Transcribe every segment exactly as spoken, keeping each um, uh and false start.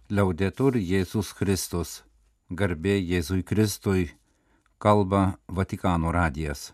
Liaudetur Jėzus Kristus, garbė Jėzui Kristui, kalba Vatikano radijas.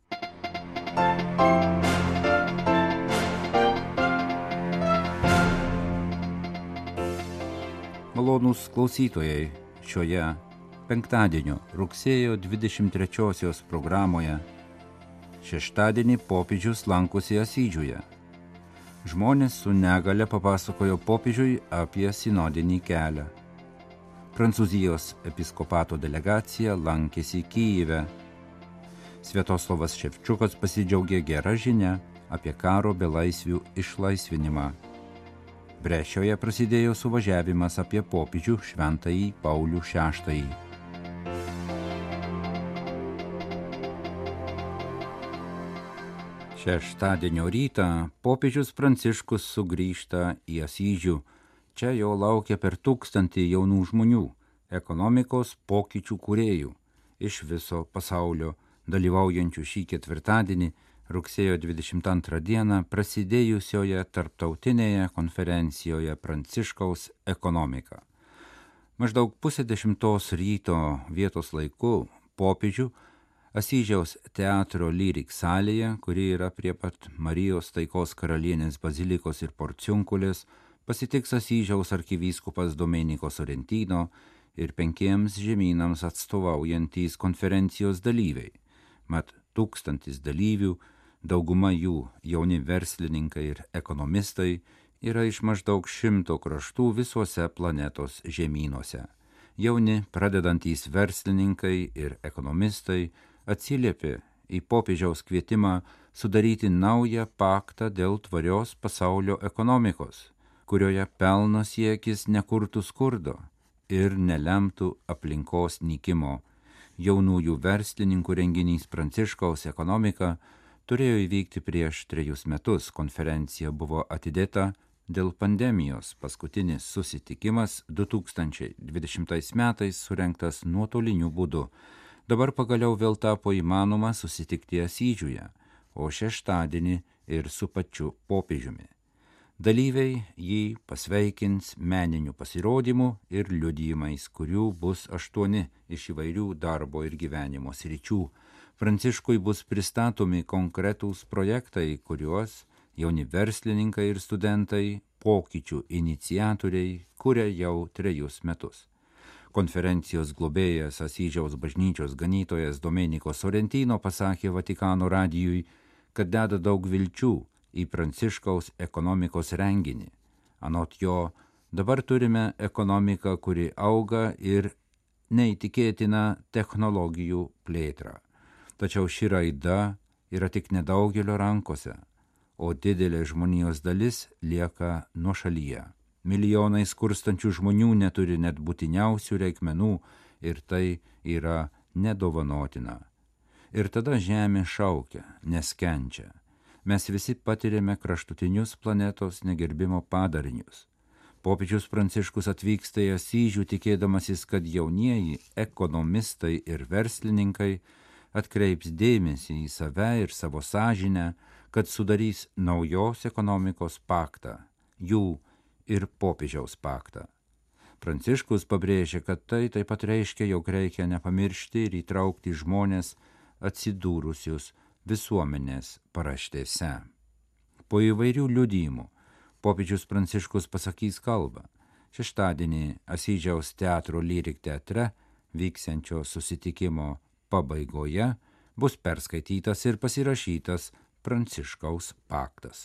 Malonūs klausytojai, šioje penktadienio rugsėjo dvidešimt trečiosios programoje šeštadienį popiežius lankosi Asyžiuje. Žmonės su negale papasakojo popiežiui apie sinodinį kelią. Prancūzijos episkopato delegacija lankėsi Kyjive. Sviatoslavas Ševčiukas pasidžiaugė gera žinia apie karo belaisvių išlaisvinimą. Brešioje prasidėjo suvažiavimas apie popiežių šventąjį Paulių šeštąjį. Šeštadienio rytą popiežius Pranciškus sugrįžta į Asyžių. Čia jo laukia per tūkstantį jaunų žmonių, ekonomikos pokyčių kūrėjų iš viso pasaulio, dalyvaujančių šį ketvirtadienį, rugsėjo dvidešimt antrą dieną prasidėjusioje tarptautinėje konferencijoje Pranciškaus ekonomika. Maždaug pusė dešimtos ryto vietos laiku popiežių Asyžiaus teatro Lyrik salėje, kuri yra prie pat Marijos Taikos karalienės bazilikos ir Porciunkulės, pasitiks Asyžiaus arkivyskupas Domenico Sorrentino ir penkiems žemynams atstovaujantys konferencijos dalyviai. Mat tūkstantis dalyvių, dauguma jų jauni verslininkai ir ekonomistai, yra iš maždaug šimto kraštų visuose planetos žemynuose. Jauni pradedantys verslininkai ir ekonomistai atsiliepė į popiežiaus kvietimą sudaryti naują paktą dėl tvarios pasaulio ekonomikos, kurioje pelno siekis nekurtų skurdo ir nelemtų aplinkos nykimo. Jaunųjų verslininkų renginys Pranciškaus ekonomika turėjo įvykti prieš trejus metus. Konferencija buvo atidėta dėl pandemijos. Paskutinis susitikimas du tūkstančiai dvidešimtais metais surengtas nuotoliniu būdu. Dabar pagaliau vėl tapo įmanoma susitikti Asyžiuje, o šeštadienį ir su pačiu popiežiumi. Dalyviai jį pasveikins meniniu pasirodymu ir liudijimais, kurių bus aštuoni iš įvairių darbo ir gyvenimo sričių. Pranciškui bus pristatomi konkretūs projektai, kuriuos jauni verslininkai ir studentai, pokyčių iniciatoriai kuria jau trejus metus. Konferencijos globėjas Asyžiaus bažnyčios ganytojas Domenico Sorrentino pasakė Vatikano radijui, kad deda daug vilčių į Pranciškaus ekonomikos renginį. Anot jo, dabar turime ekonomiką, kuri auga ir neįtikėtina technologijų plėtra. Tačiau ši raida yra tik nedaugelio rankose, o didelė žmonijos dalis lieka nuošalyje. Milijonai skurstančių žmonių neturi net būtiniausių reikmenų ir tai yra nedovanotina. Ir tada žemė šaukia, nes kenčia. Mes visi patiriame kraštutinius planetos negerbimo padarinius. Popiežius Pranciškus atvyksta į Asyžių tikėdamasis, kad jaunieji ekonomistai ir verslininkai atkreips dėmesį į save ir savo sąžinę, kad sudarys naujos ekonomikos paktą, jų ir popiežiaus paktą. Pranciškus pabrėžė, kad tai taip pat reiškia, jog reikia nepamiršti ir įtraukti žmonės atsidūrusius visuomenės paraštėse. Po įvairių liudijimų popiežius Pranciškus pasakys kalbą. Šeštadienį Asyžiaus teatro Lyrik teatre vyksiančio susitikimo pabaigoje bus perskaitytas ir pasirašytas Pranciškaus paktas.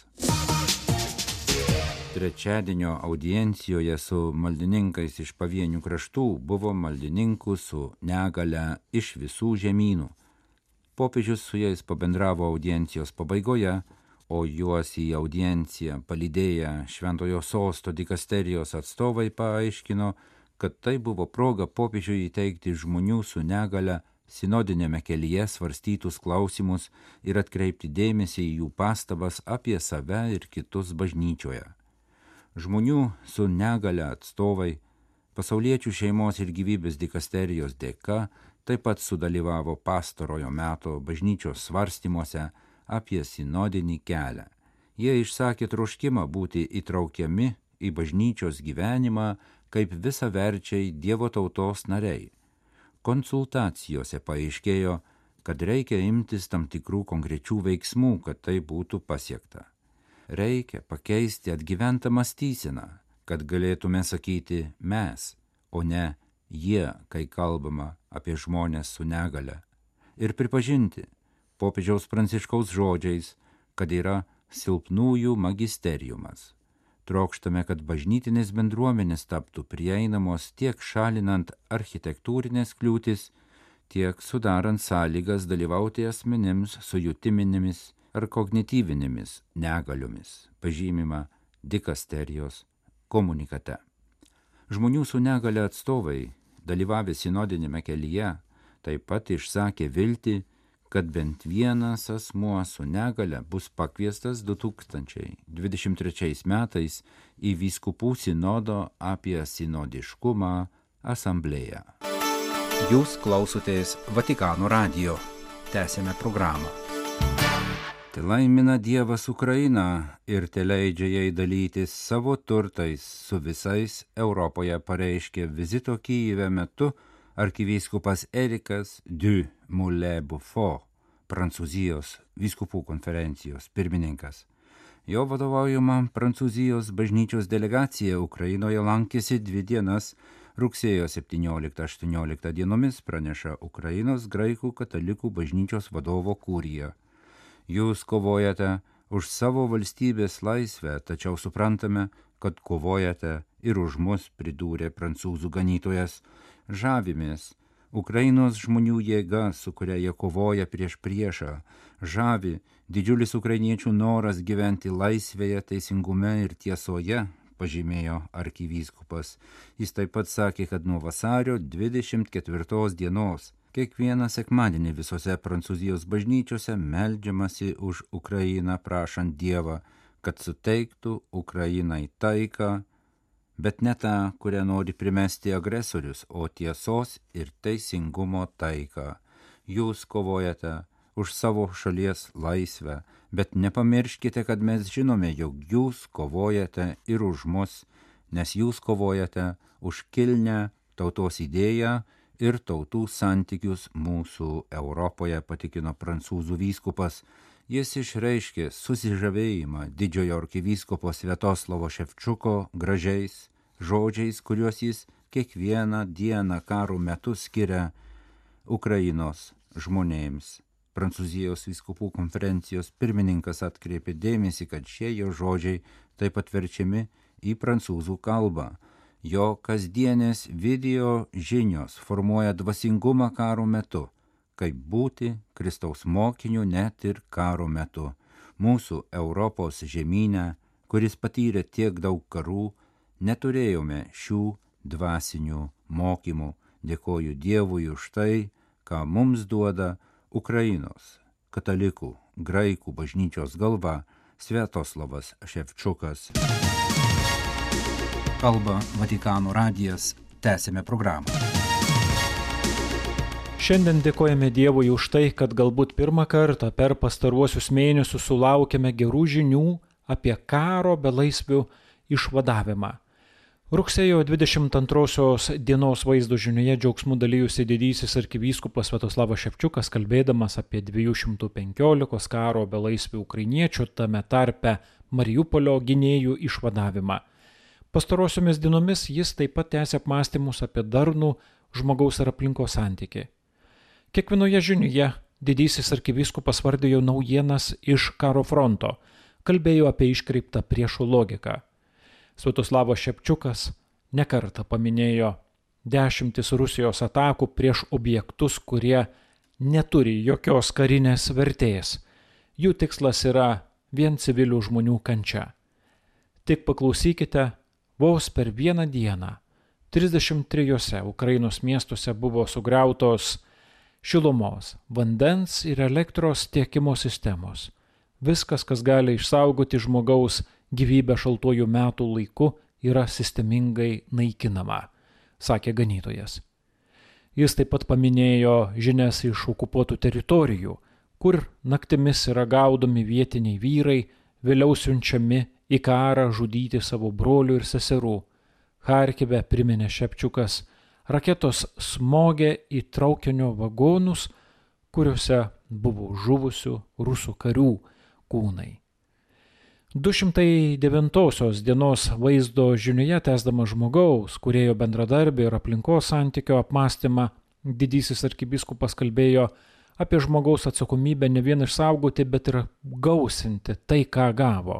Trečiadienio audiencijoje su maldininkais iš pavienių kraštų buvo maldininkų su negale iš visų žemynų. Popiežius su jais pabendravo audiencijos pabaigoje, o juos į audienciją palydėję Šventojo sosto dikasterijos atstovai paaiškino, kad tai buvo proga popiežiui įteikti žmonių su negale sinodinėme kelyje svarstytus klausimus ir atkreipti dėmesį į jų pastabas apie save ir kitus bažnyčioje. Žmonių su negale atstovai pasauliečių šeimos ir gyvybės dikasterijos dėka taip pat sudalyvavo pastarojo meto bažnyčios svarstymuose apie sinodinį kelią. Jie išsakė troškimą būti įtraukiami į bažnyčios gyvenimą kaip visaverčiai Dievo tautos nariai. Konsultacijose paaiškėjo, kad reikia imtis tam tikrų konkrečių veiksmų, kad tai būtų pasiekta. Reikia pakeisti atgyventą mąstyseną, kad galėtume sakyti mes, o ne jie, kai kalbama apie žmonės su negale. Ir pripažinti popiežiaus Pranciškaus žodžiais, kad yra silpnųjų magisteriumas. Trokštame, kad bažnytinės bendruomenės taptų prieinamos tiek šalinant architektūrinės kliūtis, tiek sudarant sąlygas dalyvauti asmenims su jutiminėmis ar kognityvinėmis negaliomis, pažymima dikasterijos komunikate. Žmonių su negale atstovai, dalyvavę sinodinėme kelyje, taip pat išsakė viltį, kad bent vienas asmuo su negale bus pakviestas du tūkstančiai dvidešimt trečiais metais į vyskupų sinodo apie sinodiškumą asamblėją. Jūs klausotės Vatikano radijo. Tęsėme programą. Te laimina Dievas Ukrainą ir te leidžia jai dalytis savo turtais su visais Europoje, pareiškė vizito Kyjive metu arkivyskupas Erikas du Moulin-Beaufort, Prancūzijos vyskupų konferencijos pirmininkas. Jo vadovaujama Prancūzijos bažnyčios delegacija Ukrainoje lankėsi dvi dienas, rugsėjo septynioliktą aštuonioliktą dienomis, praneša Ukrainos graikų katalikų bažnyčios vadovo kurija. Jūs kovojate už savo valstybės laisvę, tačiau suprantame, kad kovojate ir už mus, pridūrė prancūzų ganytojas. Žavimės Ukrainos žmonių jėga, su kuria jie kovoja prieš priešą. Žavi didžiulis ukrainiečių noras gyventi laisvėje, teisingume ir tiesoje, pažymėjo arkivyskupas. Jis taip pat sakė, kad nuo vasario dvidešimt ketvirtos dienos kiekvieną sekmadienį visose Prancūzijos bažnyčiose meldžiamasi už Ukrainą, prašant Dievą, kad suteiktų Ukrainai taiką, bet ne tą, kurią nori primesti agresorius, o tiesos ir teisingumo taiką. Jūs kovojate už savo šalies laisvę, bet nepamirškite, kad mes žinome, jog jūs kovojate ir už mus, nes jūs kovojate už kilnią tautos idėją ir tautų santykius mūsų Europoje, patikino prancūzų vyskupas. Jis išreiškė susižavėjimą didžiojo arkivyskupo Sviatoslavo Ševčiuko gražiais žodžiais, kuriuos jis kiekvieną dieną karo metu skiria Ukrainos žmonėms. Prancūzijos vyskupų konferencijos pirmininkas atkreipė dėmesį, kad šie jo žodžiai taip pat verčiami į prancūzų kalbą. Jo kasdienės video žinios formuoja dvasingumą karo metu, kaip būti Kristaus mokiniu net ir karo metu. Mūsų Europos žemyne, kuris patyrė tiek daug karų, neturėjome šių dvasinių mokymų. Dėkoju Dievui už tai, ką mums duoda Ukrainos katalikų graikų bažnyčios galva Sviatoslavas Ševčiukas. Kalba Vatikano radijas. Tęsėme programą. Šiandien dėkojame Dievui už tai, kad galbūt pirmą kartą per pastaruosius mėnesius sulaukėme gerų žinių apie karo belaisvių išvadavimą. Rugsėjo dvidešimt antrosios dienos vaizdo žinioje džiaugsmu dalyjusi didysis arkivyskupas Sviatoslavas Ševčiukas, kalbėdamas apie dviejų šimtų penkiolikos karo belaisvių ukrainiečių, tame tarpe Mariupolio gynėjų išvadavimą. Pastarosiomis dienomis jis taip pat tęsė apmąstymus apie darnų žmogaus ir aplinkos santykį. Kiekvienoje žinioje didysis arkivyskupas vardijo naujienas iš karo fronto, kalbėjo apie iškreiptą priešų logiką. Sviatoslavas Ševčiukas nekartą paminėjo dešimtis Rusijos atakų prieš objektus, kurie neturi jokios karinės vertės. Jų tikslas yra vien civilių žmonių kančia. Tik paklausykite, vos per vieną dieną trisdešimt trijose Ukrainos miestuose buvo sugriautos šilumos, vandens ir elektros tiekimo sistemos. Viskas, kas gali išsaugoti žmogaus gyvybę šaltuoju metų laiku, yra sistemingai naikinama, sakė ganytojas. Jis taip pat paminėjo žinias iš okupuotų teritorijų, kur naktimis yra gaudomi vietiniai vyrai, vėliau siunčiami į karą žudyti savo brolių ir seserų. Charkive, priminė Šepčiukas, raketos smogė į traukinio vagonus, kuriuose buvo žuvusių rusų karių kūnai. du šimtai devintosios dienos vaizdo žinioje tęsdama žmogaus, kūrėjo bendradarbį ir aplinkos santykio apmąstymą, didysis arkivyskupas kalbėjo apie žmogaus atsakomybę ne vien išsaugoti, bet ir gausinti tai, ką gavo.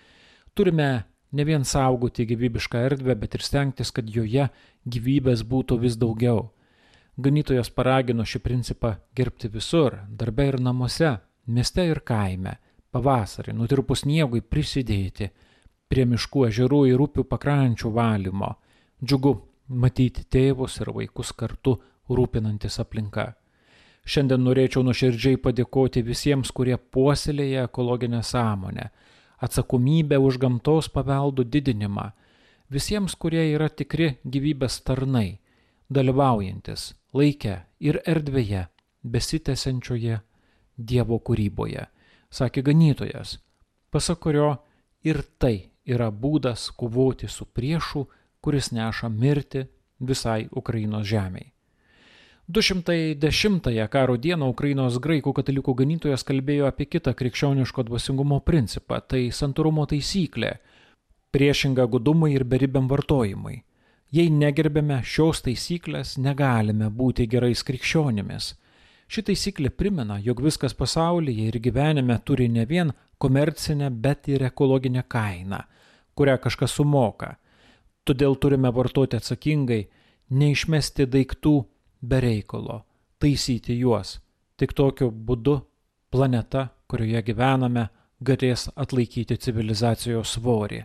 Turime ne vien saugoti gyvybišką erdvę, bet ir stengtis, kad joje gyvybės būtų vis daugiau. Ganytojas paragino šį principą gerbti visur, darbe ir namuose, mieste ir kaime, pavasarį, nutirpus sniegui prisidėti prie miškų, ežerų ir upių pakrančių valymo. Džiugu matyti tėvus ir vaikus kartu rūpinantis aplinka. Šiandien norėčiau nuoširdžiai padėkoti visiems, kurie puoselėja ekologinę sąmonę, atsakomybę už gamtos paveldų didinimą, visiems, kurie yra tikri gyvybės tarnai, dalyvaujantis laike ir erdvėje besitęsiančioje Dievo kūryboje, sakė ganytojas, pasak kurio ir tai yra būdas kovoti su priešu, kuris neša mirtį visai Ukrainos žemei. du šimtai dešimtąją karo dieną Ukrainos graikų katalikų ganytojas kalbėjo apie kitą krikščioniško dvasingumo principą, tai santūrumo taisyklė, priešinga godumui ir beribiam vartojimui. Jei negerbėme šios taisyklės, negalime būti gerais krikščionimis. Ši taisyklė primena, jog viskas pasaulyje ir gyvenime turi ne vien komercinę, bet ir ekologinę kainą, kurią kažkas sumoka. Todėl turime vartoti atsakingai, neišmesti daiktų be reikalo, taisyti juos. Tik tokiu būdu planeta, kurioje gyvename, galės atlaikyti civilizacijos svorį.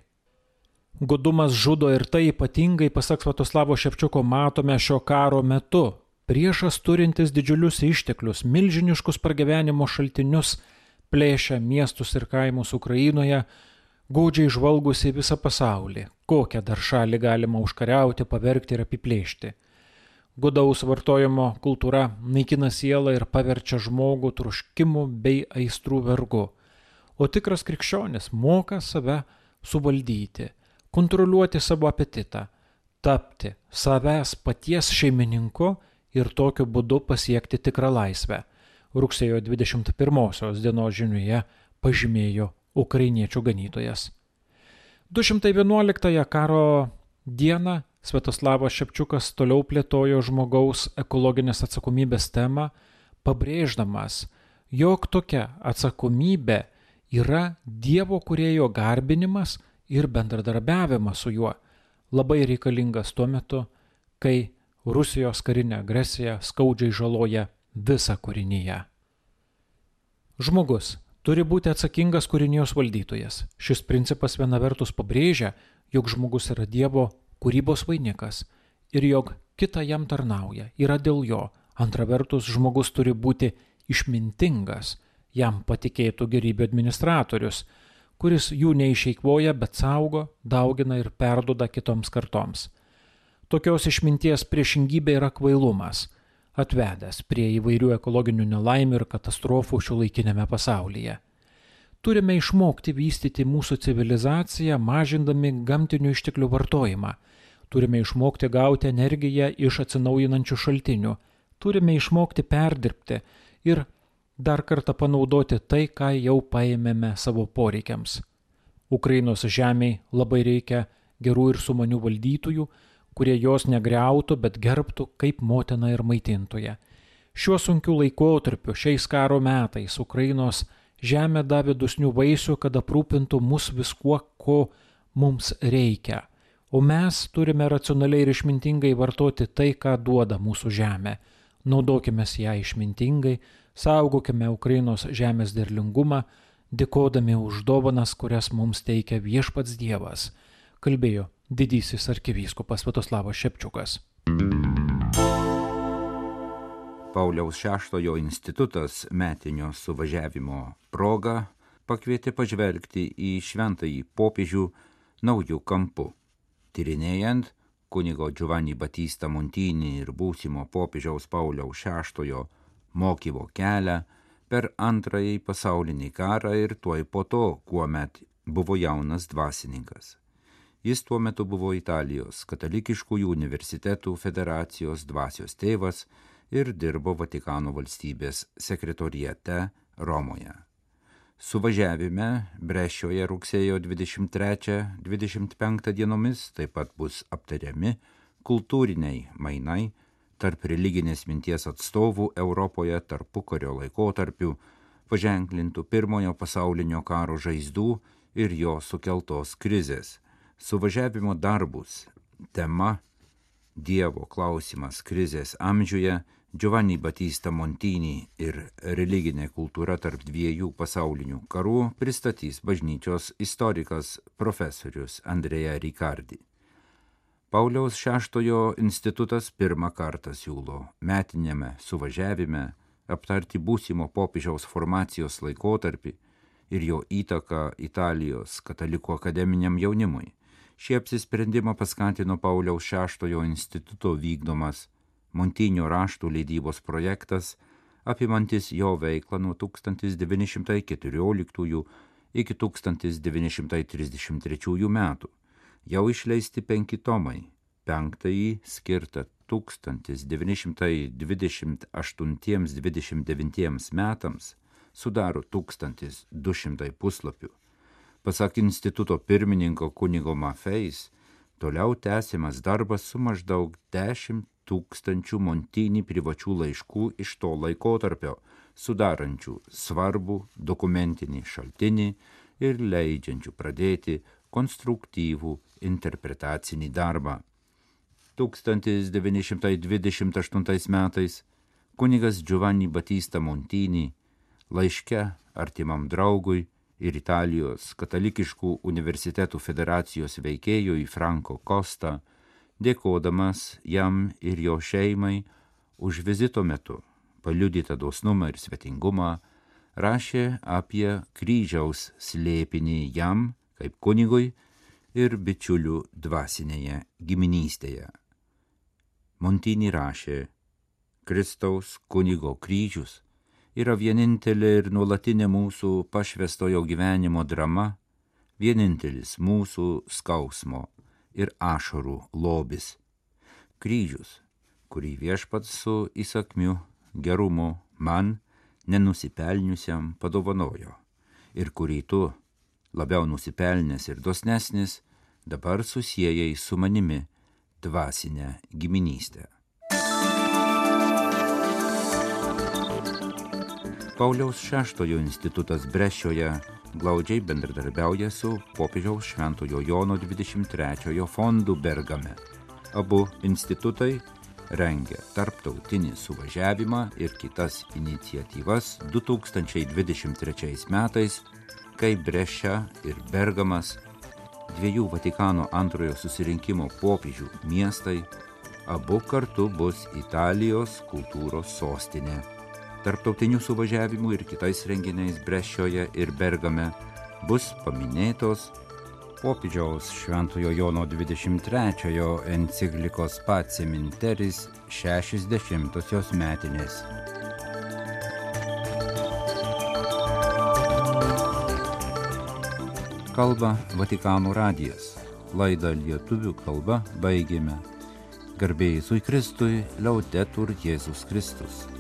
Godumas žudo ir tai ypatingai, pasak Svatoslavo Šepčiuko, matome šio karo metu. Priešas turintis didžiulius išteklius, milžiniškus pragyvenimo šaltinius, plėšia miestus ir kaimus Ukrainoje, godžiai žvalgusi visą pasaulį, kokią dar šalį galima užkariauti, pavergti ir apiplėšti. Godaus vartojimo kultūra naikina sielą ir paverčia žmogų troškimų bei aistrų vergu, o tikras krikščionis moka save suvaldyti, kontroliuoti savo apetitą, tapti savęs paties šeimininku ir tokiu būdu pasiekti tikrą laisvę. Rugsėjo dvidešimt pirmosios dienos žinioje pažymėjo ukrainiečių ganytojas. du šimtai vienuoliktąją karo dieną Sviatoslavas Šepčiukas toliau plėtojo žmogaus ekologinės atsakomybės temą, pabrėždamas, jog tokia atsakomybė yra Dievo kūrėjo garbinimas ir bendradarbiavimas su juo, labai reikalingas tuo metu, kai Rusijos karinė agresija skaudžiai žaloja visą kūrinyje. Žmogus turi būti atsakingas kūrinijos valdytojas. Šis principas viena vertus pabrėžia, jog žmogus yra Dievo kūrybos vainikas ir jog kita jam tarnauja, yra dėl jo. Antra vertus, žmogus turi būti išmintingas, jam patikėtų gerybių administratorius, kuris jų neišeikvoja, bet saugo, daugina ir perduoda kitoms kartoms. Tokios išminties priešingybė yra kvailumas, atvedęs prie įvairių ekologinių nelaimių ir katastrofų šiuolaikinėme pasaulyje. Turime išmokti vystyti mūsų civilizaciją, mažindami gamtinių išteklių vartojimą. Turime išmokti gauti energiją iš atsinaujinančių šaltinių. Turime išmokti perdirbti ir dar kartą panaudoti tai, ką jau paėmėme savo poreikiams. Ukrainos žemei labai reikia gerų ir sumanių valdytojų, kurie jos negriautų, bet gerbtų kaip motina ir maitintoja. Šiuo sunkiu laikotarpiu, šiais karo metais, Ukrainos žemė davė dosnių vaisių, kad aprūpintų mus viskuo, ko mums reikia. O mes turime racionaliai ir išmintingai vartoti tai, ką duoda mūsų žemė. Naudokime ją išmintingai, saugokime Ukrainos žemės derlingumą, dėkodami už dovanas, kurias mums teikia viešpats Dievas, kalbėjo didysis arkivyskupas Sviatoslavas Šepčiukas. Pauliaus šeštojo institutas metinio suvažiavimo proga pakvietė pažvelgti į šventąjį popiežių naujų kampų, tyrinėjant kunigo Giovanni Battista Montini ir būsimo popiežiaus Pauliaus šeštojo mokymo kelią per antrąjį pasaulinį karą ir tuoj po to, kuomet buvo jaunas dvasininkas. Jis tuo metu buvo Italijos katalikiškųjų universitetų federacijos dvasios tėvas ir dirbo Vatikano valstybės sekretoriate Romoje. Suvažiavime Breščioje rugsėjo dvidešimt trečią dvidešimt penktą dienomis taip pat bus aptariami kultūriniai mainai tarp religinės minties atstovų Europoje tarpukario laikotarpiu, paženklintų pirmojo pasaulinio karo žaizdų ir jo sukeltos krizės. Suvažiavimo darbus tema Dievo klausimas krizės amžiuje, Giovanni Battista Montini ir religinė kultūra tarp dviejų pasaulinių karų pristatys bažnyčios istorikas profesorius Andrea Riccardi. Pauliaus šeštojo institutas pirmą kartą siūlo metiniame suvažiavime aptarti būsimo popiežiaus formacijos laikotarpį ir jo įtaką Italijos katalikų akademiniam jaunimui. Šį apsisprendimą paskatino Pauliaus šeštojo instituto vykdomas Montinio raštų leidybos projektas, apimantis jo veiklą nuo tūkstantis devyni šimtai keturioliktųjų iki tūkstantis devyni šimtai trisdešimt trečiųjų metų. Jau išleisti penki tomai, penktąjį skirtą tūkstantis devyni šimtai dvidešimt aštuntiems dvidešimt devintiems metams sudaro tūkstantis du šimtai puslapių. Pasak instituto pirmininko kunigo Mafeis, toliau tęsiamas darbas su maždaug dešimt tūkstančių Montini privačių laiškų iš to laikotarpio, sudarančių svarbų dokumentinį šaltinį ir leidžiančių pradėti konstruktyvų interpretacinį darbą. tūkstantis devyni šimtai dvidešimt aštuntais metais kunigas Giovanni Battista Montini laiške artimam draugui ir Italijos katalikiškų universitetų federacijos veikėjui Franco Costa, dėkodamas jam ir jo šeimai už vizito metu paliudytą dosnumą ir svetingumą, rašė apie kryžiaus slėpinį jam, kaip kunigui ir bičiulių dvasinėje giminystėje. Montini rašė, Kristaus kunigo kryžius yra vienintelė ir nuolatinė mūsų pašvęstojo gyvenimo drama, vienintelis mūsų skausmo ir ašarų lobis. Kryžius, kurį viešpats su įsakmiu gerumu man, nenusipelniusiam, padovanojo, ir kurį tu, labiau nusipelnęs ir dosnesnis, dabar susiejai su manimi dvasinę giminystę. Pauliaus šeštojo institutas Breščioje glaudžiai bendradarbiauja su popiežiaus Šventojo Jono dvidešimt trečiojo fondu Bergame. Abu institutai rengia tarptautinį suvažiavimą ir kitas iniciatyvas du tūkstančiai dvidešimt trečiais metais, kai Breščia ir Bergamas, dviejų Vatikano antrojo susirinkimo popiežių miestai, abu kartu bus Italijos kultūros sostinė. Tarptautinių suvažiavimų ir kitais renginiais Breščioje ir Bergame bus paminėtos popiežiaus Šventojo Jono dvidešimt trečiojo enciklikos Pacem in Terris šešiasdešimtosios metinės. Kalba Vatikano radijas. Laidą lietuvių kalba baigėme. Garbė Jėzui Kristui, Laudetur Jėzus Kristus.